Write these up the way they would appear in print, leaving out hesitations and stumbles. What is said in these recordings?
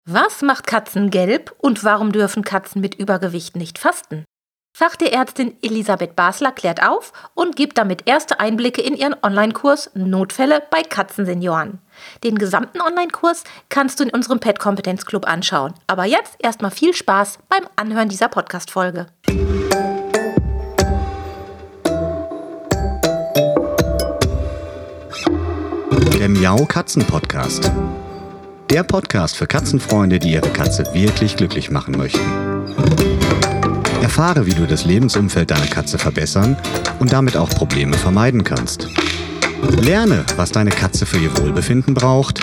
Was macht Katzen gelb und warum dürfen Katzen mit Übergewicht nicht fasten? Fachtierärztin Elisabeth Basler klärt auf und gibt damit erste Einblicke in ihren Online-Kurs Notfälle bei Katzensenioren. Den gesamten Online-Kurs kannst du in unserem Pet-Kompetenz-Club anschauen. Aber jetzt erstmal viel Spaß beim Anhören dieser Podcast-Folge. Der Miau-Katzen-Podcast. Der Podcast für Katzenfreunde, die ihre Katze wirklich glücklich machen möchten. Erfahre, wie du das Lebensumfeld deiner Katze verbessern und damit auch Probleme vermeiden kannst. Lerne, was deine Katze für ihr Wohlbefinden braucht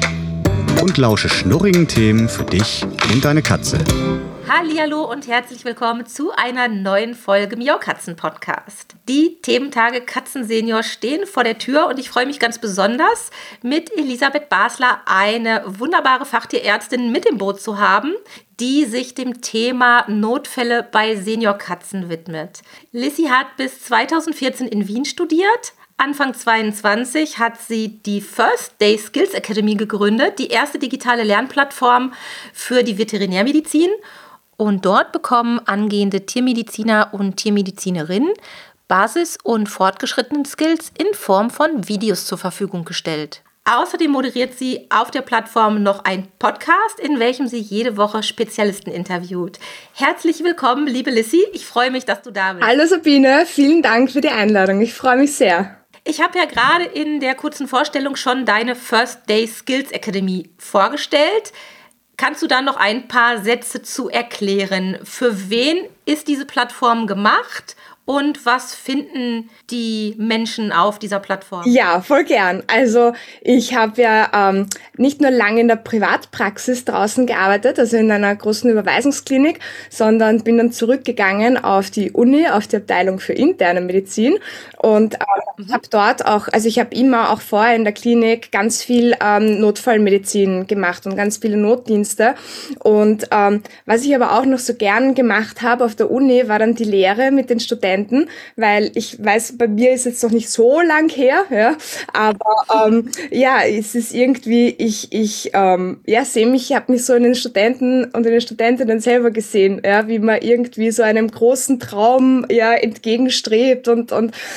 und lausche schnurrigen Themen für dich und deine Katze. Hallihallo und herzlich willkommen zu einer neuen Folge Miau Katzen Podcast. Die Thementage Katzensenior stehen vor der Tür und ich freue mich ganz besonders, mit Elisabeth Basler eine wunderbare Fachtierärztin mit im Boot zu haben, die sich dem Thema Notfälle bei Seniorkatzen widmet. Lissy hat bis 2014 in Wien studiert. Anfang 2022 hat sie die First Day Skills Academy gegründet, die erste digitale Lernplattform für die Veterinärmedizin. Und dort bekommen angehende Tiermediziner und Tiermedizinerinnen Basis- und fortgeschrittenen Skills in Form von Videos zur Verfügung gestellt. Außerdem moderiert sie auf der Plattform noch einen Podcast, in welchem sie jede Woche Spezialisten interviewt. Herzlich willkommen, liebe Lissy. Ich freue mich, dass du da bist. Hallo Sabine, vielen Dank für die Einladung. Ich freue mich sehr. Ich habe ja gerade in der kurzen Vorstellung schon deine First Day Skills Academy vorgestellt. Kannst du da noch ein paar Sätze zu erklären? Für wen ist diese Plattform gemacht? Und was finden die Menschen auf dieser Plattform? Ja, voll gern. Also ich habe ja nicht nur lange in der Privatpraxis draußen gearbeitet, also in einer großen Überweisungsklinik, sondern bin dann zurückgegangen auf die Uni, auf die Abteilung für interne Medizin und habe dort auch, also ich habe immer auch vorher in der Klinik ganz viel Notfallmedizin gemacht und ganz viele Notdienste. Und was ich aber auch noch so gern gemacht habe auf der Uni, war dann die Lehre mit den Studenten, weil ich weiß, bei mir ist jetzt noch nicht so lang her, ja, aber ja, es ist irgendwie, ich sehe mich, ich habe mich so in den Studenten und in den Studentinnen selber gesehen, ja, wie man irgendwie so einem großen Traum ja entgegenstrebt und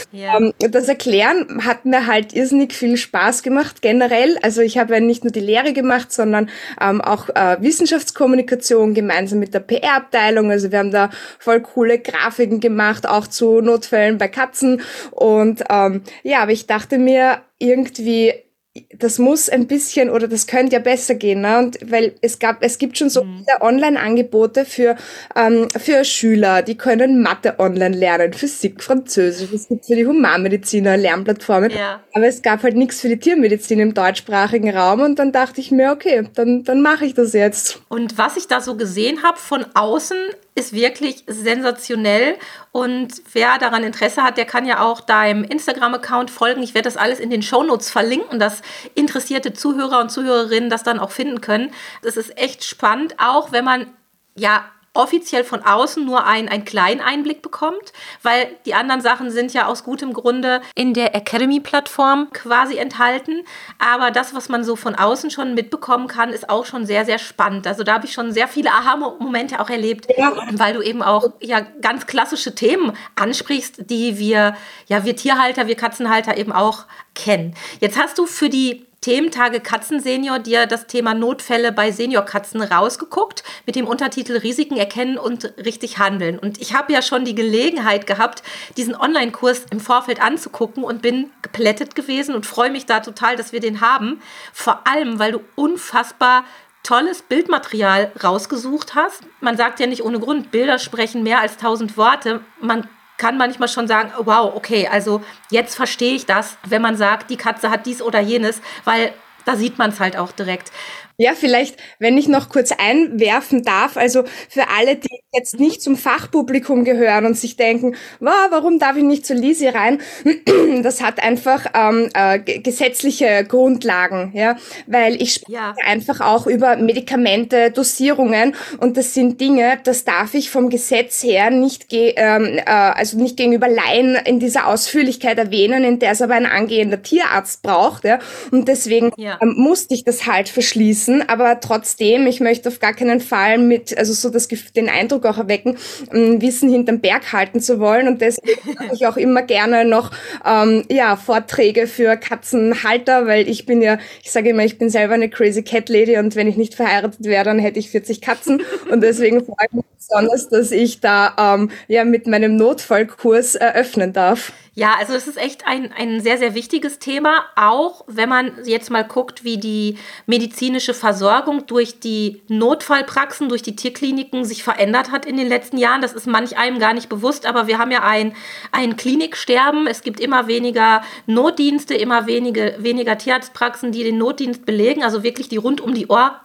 das Erklären hat mir halt irrsinnig viel Spaß gemacht generell. Also ich habe ja nicht nur die Lehre gemacht, sondern auch Wissenschaftskommunikation gemeinsam mit der PR-Abteilung. Also wir haben da voll coole Grafiken gemacht, auch zu Notfällen bei Katzen. Und aber ich dachte mir irgendwie, das muss ein bisschen oder das könnte ja besser gehen, ne? Und weil es gibt schon so viele Online-Angebote für Schüler, die können Mathe online lernen, Physik, Französisch, es gibt für die Humanmediziner Lernplattformen, aber es gab halt nichts für die Tiermedizin im deutschsprachigen Raum und dann dachte ich mir, okay, dann mache ich das jetzt. Und was ich da so gesehen habe von außen, ist wirklich sensationell und wer daran Interesse hat, der kann ja auch deinem Instagram-Account folgen. Ich werde das alles in den Shownotes verlinken, dass interessierte Zuhörer und Zuhörerinnen das dann auch finden können. Das ist echt spannend, auch wenn man ja offiziell von außen nur einen kleinen Einblick bekommt, weil die anderen Sachen sind ja aus gutem Grunde in der Academy-Plattform quasi enthalten. Aber das, was man so von außen schon mitbekommen kann, ist auch schon sehr, sehr spannend. Also da habe ich schon sehr viele Aha-Momente auch erlebt, weil du eben auch ja ganz klassische Themen ansprichst, die wir Tierhalter, wir Katzenhalter eben auch kennen. Jetzt hast du für die Thementage Katzensenior dir das Thema Notfälle bei Seniorkatzen rausgeguckt mit dem Untertitel Risiken erkennen und richtig handeln. Und ich habe ja schon die Gelegenheit gehabt, diesen Online-Kurs im Vorfeld anzugucken und bin geplättet gewesen und freue mich da total, dass wir den haben. Vor allem, weil du unfassbar tolles Bildmaterial rausgesucht hast. Man sagt ja nicht ohne Grund, Bilder sprechen mehr als 1000 Worte. Man kann manchmal schon sagen, wow, okay, also jetzt verstehe ich das, wenn man sagt, die Katze hat dies oder jenes, weil da sieht man es halt auch direkt. Ja, vielleicht, wenn ich noch kurz einwerfen darf, also für alle, die jetzt nicht zum Fachpublikum gehören und sich denken, wow, warum darf ich nicht zu Lisi rein? Das hat einfach gesetzliche Grundlagen, ja, weil ich spreche einfach auch über Medikamente, Dosierungen und das sind Dinge, das darf ich vom Gesetz her nicht nicht gegenüber Laien in dieser Ausführlichkeit erwähnen, in der es aber ein angehender Tierarzt braucht, ja, und deswegen musste ich das halt verschließen. wissen, aber trotzdem, ich möchte auf gar keinen Fall den Eindruck auch erwecken, Wissen hinterm Berg halten zu wollen, und deswegen mache ich auch immer gerne noch Vorträge für Katzenhalter, weil ich sage immer, ich bin selber eine Crazy Cat Lady, und wenn ich nicht verheiratet wäre, dann hätte ich 40 Katzen, und deswegen freue ich mich besonders, dass ich da mit meinem Notfallkurs eröffnen darf. Ja, also das ist echt ein sehr, sehr wichtiges Thema, auch wenn man jetzt mal guckt, wie die medizinische Versorgung durch die Notfallpraxen, durch die Tierkliniken sich verändert hat in den letzten Jahren. Das ist manch einem gar nicht bewusst, aber wir haben ja ein Kliniksterben. Es gibt immer weniger Notdienste, immer weniger Tierarztpraxen, die den Notdienst belegen, also wirklich die rund um die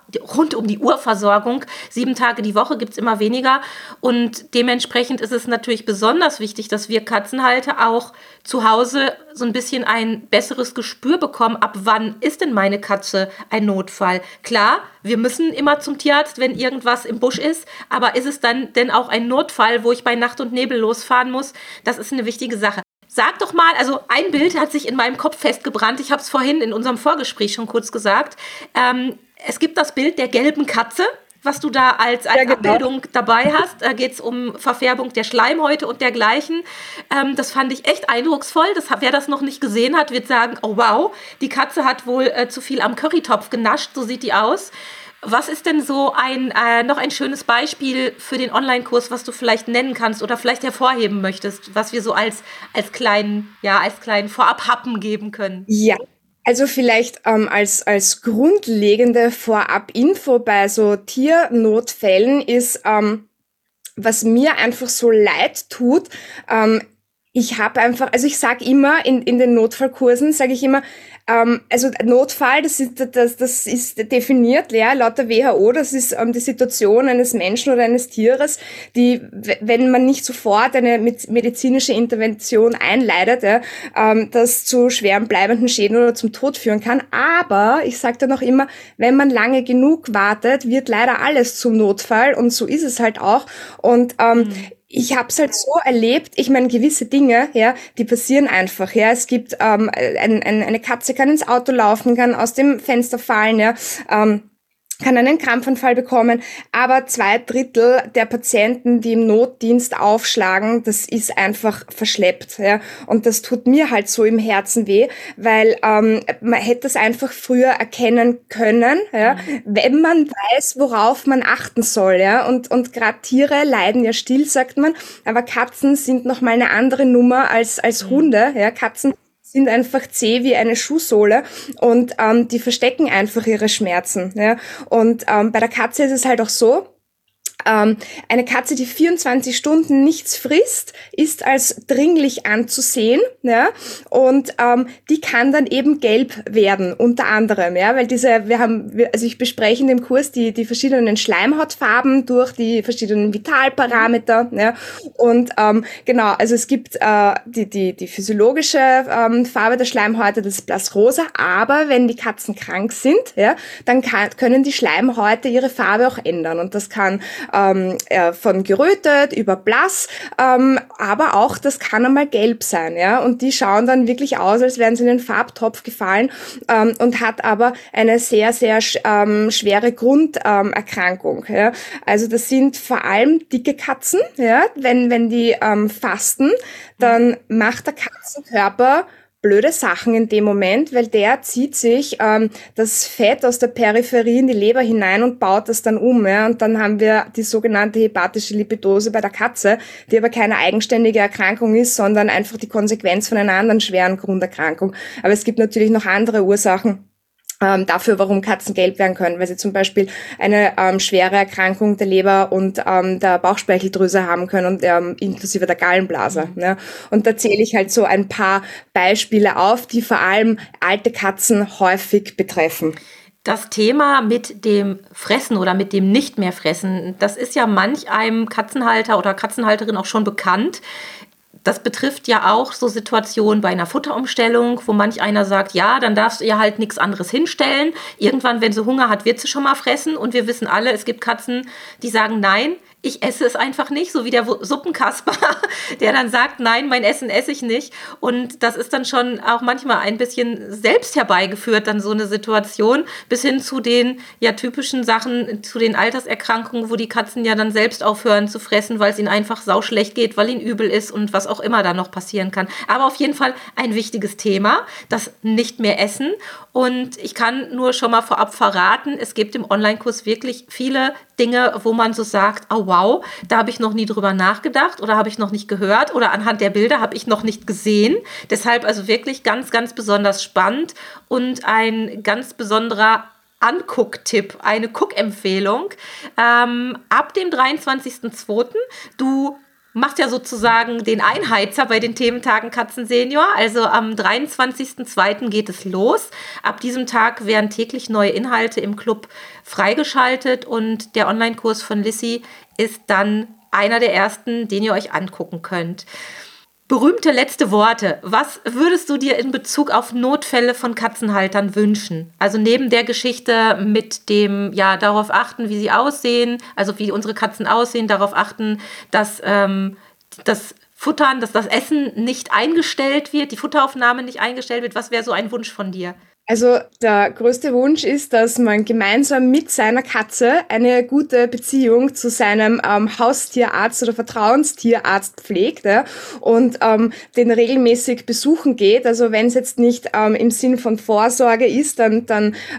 Uhr Versorgung. 7 Tage die Woche gibt's immer weniger, und dementsprechend ist es natürlich besonders wichtig, dass wir Katzenhalter auch zu Hause so ein bisschen ein besseres Gespür bekommen, ab wann ist denn meine Katze ein Notfall. Klar, wir müssen immer zum Tierarzt, wenn irgendwas im Busch ist, aber ist es dann denn auch ein Notfall, wo ich bei Nacht und Nebel losfahren muss? Das ist eine wichtige Sache. Sag doch mal, also ein Bild hat sich in meinem Kopf festgebrannt, ich habe es vorhin in unserem Vorgespräch schon kurz gesagt. Es gibt das Bild der gelben Katze, was du da als Abbildung dabei hast. Da geht es um Verfärbung der Schleimhäute und dergleichen. Das fand ich echt eindrucksvoll. Wer das noch nicht gesehen hat, wird sagen, oh wow, die Katze hat wohl zu viel am Currytopf genascht, so sieht die aus. Was ist denn so noch ein schönes Beispiel für den Online-Kurs, was du vielleicht nennen kannst oder vielleicht hervorheben möchtest, was wir so als kleinen Vorabhappen geben können? Ja. Also vielleicht als grundlegende Vorab-Info bei so Tiernotfällen ist, was mir einfach so leid tut, ich sage immer in den Notfallkursen, sage ich immer, also Notfall, das ist definiert, ja, laut der WHO, das ist die Situation eines Menschen oder eines Tieres, die, wenn man nicht sofort eine medizinische Intervention einleitet, das zu schweren bleibenden Schäden oder zum Tod führen kann. Aber ich sage dann auch immer, wenn man lange genug wartet, wird leider alles zum Notfall, und so ist es halt auch. Und ich habe es halt so erlebt, ich meine, gewisse Dinge, ja, die passieren einfach, ja. Es gibt eine Katze kann ins Auto laufen, kann aus dem Fenster fallen, ja, kann einen Krampfanfall bekommen, aber 2/3 der Patienten, die im Notdienst aufschlagen, das ist einfach verschleppt, ja, und das tut mir halt so im Herzen weh, weil man hätte es einfach früher erkennen können, ja, wenn man weiß, worauf man achten soll, ja, und gerade Tiere leiden ja still, sagt man, aber Katzen sind noch mal eine andere Nummer als Hunde, ja, Katzen sind einfach zäh wie eine Schuhsohle, und die verstecken einfach ihre Schmerzen. Ja? Und bei der Katze ist es halt auch so, eine Katze, die 24 Stunden nichts frisst, ist als dringlich anzusehen, ja, und die kann dann eben gelb werden, unter anderem, ja, weil ich bespreche in dem Kurs die verschiedenen Schleimhautfarben durch die verschiedenen Vitalparameter, ja, und genau, also es gibt die physiologische Farbe der Schleimhäute, das ist blassrosa, aber wenn die Katzen krank sind, ja, dann können die Schleimhäute ihre Farbe auch ändern, und das kann von gerötet über blass, aber auch das kann einmal gelb sein, ja, und die schauen dann wirklich aus, als wären sie in den Farbtopf gefallen, und hat aber eine sehr, sehr schwere Grunderkrankung, ja. Also das sind vor allem dicke Katzen, ja, wenn die fasten, dann macht der Katzenkörper blöde Sachen in dem Moment, weil der zieht sich das Fett aus der Peripherie in die Leber hinein und baut das dann um. Ja? Und dann haben wir die sogenannte hepatische Lipidose bei der Katze, die aber keine eigenständige Erkrankung ist, sondern einfach die Konsequenz von einer anderen schweren Grunderkrankung. Aber es gibt natürlich noch andere Ursachen dafür, warum Katzen gelb werden können, weil sie zum Beispiel eine schwere Erkrankung der Leber und der Bauchspeicheldrüse haben können, und inklusive der Gallenblase. Ne? Und da zähle ich halt so ein paar Beispiele auf, die vor allem alte Katzen häufig betreffen. Das Thema mit dem Fressen oder mit dem nicht mehr Fressen, das ist ja manch einem Katzenhalter oder Katzenhalterin auch schon bekannt. Das betrifft ja auch so Situationen bei einer Futterumstellung, wo manch einer sagt, ja, dann darfst du ihr halt nichts anderes hinstellen. Irgendwann, wenn sie Hunger hat, wird sie schon mal fressen. Und wir wissen alle, es gibt Katzen, die sagen, nein, ich esse es einfach nicht, so wie der Suppenkasper, der dann sagt, nein, mein Essen esse ich nicht. Und das ist dann schon auch manchmal ein bisschen selbst herbeigeführt, dann so eine Situation, bis hin zu den typischen Sachen, zu den Alterserkrankungen, wo die Katzen ja dann selbst aufhören zu fressen, weil es ihnen einfach sauschlecht geht, weil ihnen übel ist und was auch immer da noch passieren kann. Aber auf jeden Fall ein wichtiges Thema, das nicht mehr essen. Und ich kann nur schon mal vorab verraten, es gibt im Online-Kurs wirklich viele Dinge, wo man so sagt, oh wow, da habe ich noch nie drüber nachgedacht oder habe ich noch nicht gehört oder anhand der Bilder habe ich noch nicht gesehen. Deshalb also wirklich ganz, ganz besonders spannend und ein ganz besonderer Angucktipp, eine Guckempfehlung. Ab dem 23.02. Du machst ja sozusagen den Einheizer bei den Thementagen Katzensenior. Also am 23.02. geht es los. Ab diesem Tag werden täglich neue Inhalte im Club freigeschaltet und der Online-Kurs von Lissy ist dann einer der ersten, den ihr euch angucken könnt. Berühmte letzte Worte. Was würdest du dir in Bezug auf Notfälle von Katzenhaltern wünschen? Also neben der Geschichte mit dem, darauf achten, wie sie aussehen, also wie unsere Katzen aussehen, darauf achten, dass das Futtern, dass das Essen nicht eingestellt wird, die Futteraufnahme nicht eingestellt wird. Was wäre so ein Wunsch von dir? Also der größte Wunsch ist, dass man gemeinsam mit seiner Katze eine gute Beziehung zu seinem Haustierarzt oder Vertrauenstierarzt pflegt, und den regelmäßig besuchen geht. Also wenn es jetzt nicht im Sinn von Vorsorge ist, dann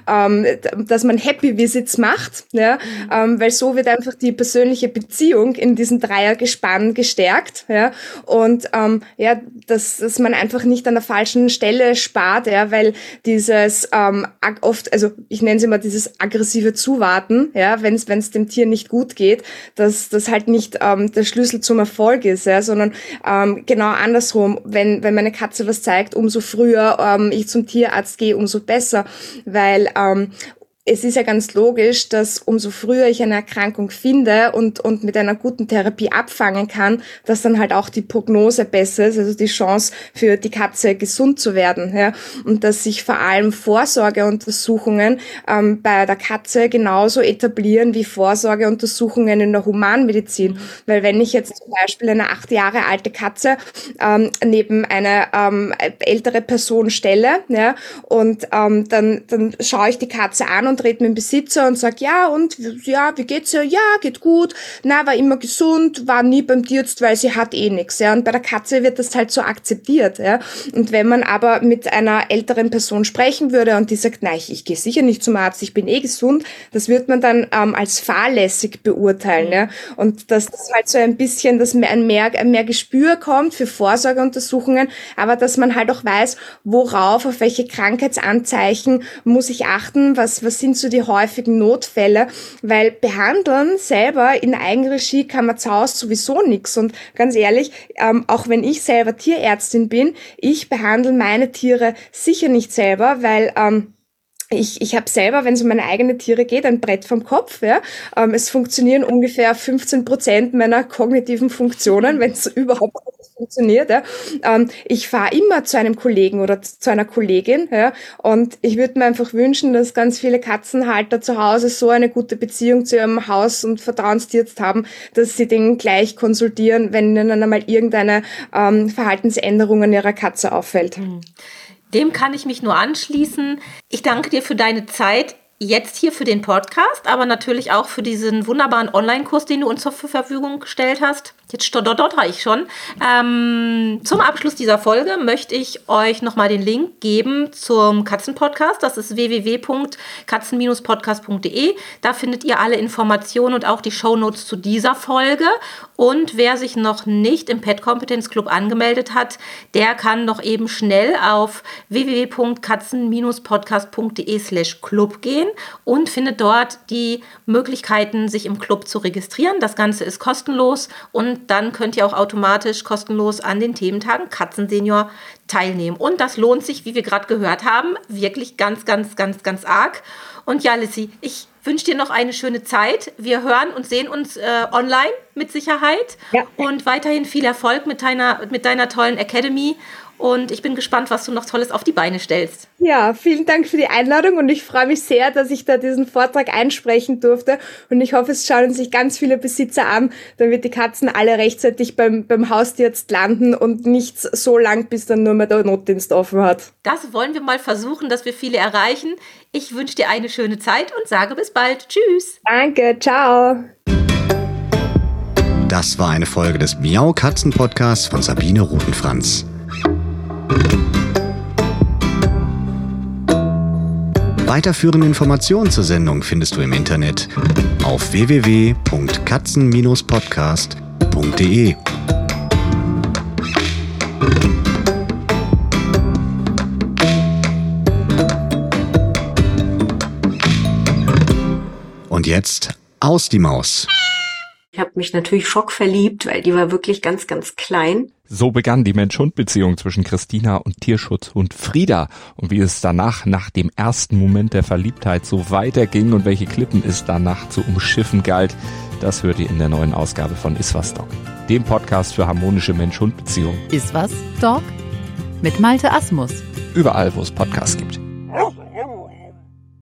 dass man Happy Visits macht, weil so wird einfach die persönliche Beziehung in diesem Dreiergespann gestärkt, und dass man einfach nicht an der falschen Stelle spart, weil dieses oft, also ich nenne es immer dieses aggressive Zuwarten, wenn es dem Tier nicht gut geht, dass das halt nicht der Schlüssel zum Erfolg ist, sondern genau andersrum, wenn meine Katze was zeigt, umso früher ich zum Tierarzt gehe, umso besser, weil es ist ja ganz logisch, dass umso früher ich eine Erkrankung finde und mit einer guten Therapie abfangen kann, dass dann halt auch die Prognose besser ist, also die Chance für die Katze gesund zu werden. Und dass sich vor allem Vorsorgeuntersuchungen bei der Katze genauso etablieren wie Vorsorgeuntersuchungen in der Humanmedizin. Weil wenn ich jetzt zum Beispiel eine 8 Jahre alte Katze neben eine ältere Person stelle, und dann schaue ich die Katze an und rede mit dem Besitzer und sage, wie geht's ihr? Ja, geht gut. War immer gesund, war nie beim Tierarzt, weil sie hat eh nichts. Und bei der Katze wird das halt so akzeptiert. Und wenn man aber mit einer älteren Person sprechen würde und die sagt, nein, ich gehe sicher nicht zum Arzt, ich bin eh gesund, das wird man dann als fahrlässig beurteilen. Und dass das halt so ein bisschen, dass ein mehr Gespür kommt für Vorsorgeuntersuchungen, aber dass man halt auch weiß, auf welche Krankheitsanzeichen muss ich achten, was sind so die häufigen Notfälle, weil behandeln selber in Eigenregie kann man zu Hause sowieso nichts. Und ganz ehrlich, auch wenn ich selber Tierärztin bin, ich behandle meine Tiere sicher nicht selber, weil ich habe selber, wenn es um meine eigenen Tiere geht, ein Brett vom Kopf. Es funktionieren ungefähr 15% meiner kognitiven Funktionen, wenn es überhaupt funktioniert. Ich fahre immer zu einem Kollegen oder zu einer Kollegin. Und ich würde mir einfach wünschen, dass ganz viele Katzenhalter zu Hause so eine gute Beziehung zu ihrem Haus- und Vertrauenstierarzt haben, dass sie den gleich konsultieren, wenn ihnen dann einmal irgendeine Verhaltensänderung an ihrer Katze auffällt. Dem kann ich mich nur anschließen. Ich danke dir für deine Zeit jetzt hier für den Podcast, aber natürlich auch für diesen wunderbaren Online-Kurs, den du uns zur Verfügung gestellt hast. Jetzt stotter ich schon. Zum Abschluss dieser Folge möchte ich euch nochmal den Link geben zum Katzenpodcast. Das ist www.katzen-podcast.de. Da findet ihr alle Informationen und auch die Shownotes zu dieser Folge. Und wer sich noch nicht im Pet Competence Club angemeldet hat, der kann noch eben schnell auf www.katzen-podcast.de/club gehen und findet dort die Möglichkeiten, sich im Club zu registrieren. Das Ganze ist kostenlos und dann könnt ihr auch automatisch kostenlos an den Thementagen Katzensenior teilnehmen. Und das lohnt sich, wie wir gerade gehört haben, wirklich ganz, ganz, ganz, ganz arg. Und ja, Lissy, ich wünsche dir noch eine schöne Zeit. Wir hören und sehen uns online mit Sicherheit. Ja. Und weiterhin viel Erfolg mit deiner tollen Academy. und ich bin gespannt, was du noch Tolles auf die Beine stellst. Ja, vielen Dank für die Einladung und ich freue mich sehr, dass ich da diesen Vortrag einsprechen durfte und ich hoffe, es schauen sich ganz viele Besitzer an, damit die Katzen alle rechtzeitig beim Haustierarzt landen und nicht so lang, bis dann nur mehr der Notdienst offen hat. Das wollen wir mal versuchen, dass wir viele erreichen. Ich wünsche dir eine schöne Zeit und sage bis bald. Tschüss. Danke, ciao. Das war eine Folge des Miau Katzen Podcasts von Sabine Rutenfranz. Weiterführende Informationen zur Sendung findest du im Internet auf www.katzen-podcast.de. Und jetzt aus die Maus. Ich habe mich natürlich schockverliebt, weil die war wirklich ganz, ganz klein. So begann die Mensch-Hund-Beziehung zwischen Christina und Tierschutzhund Frieda. Und wie es danach, nach dem ersten Moment der Verliebtheit, so weiterging und welche Klippen es danach zu umschiffen galt, das hört ihr in der neuen Ausgabe von Iswas Dog, dem Podcast für harmonische Mensch-Hund-Beziehungen. Iswas Dog mit Malte Asmus. Überall, wo es Podcasts gibt.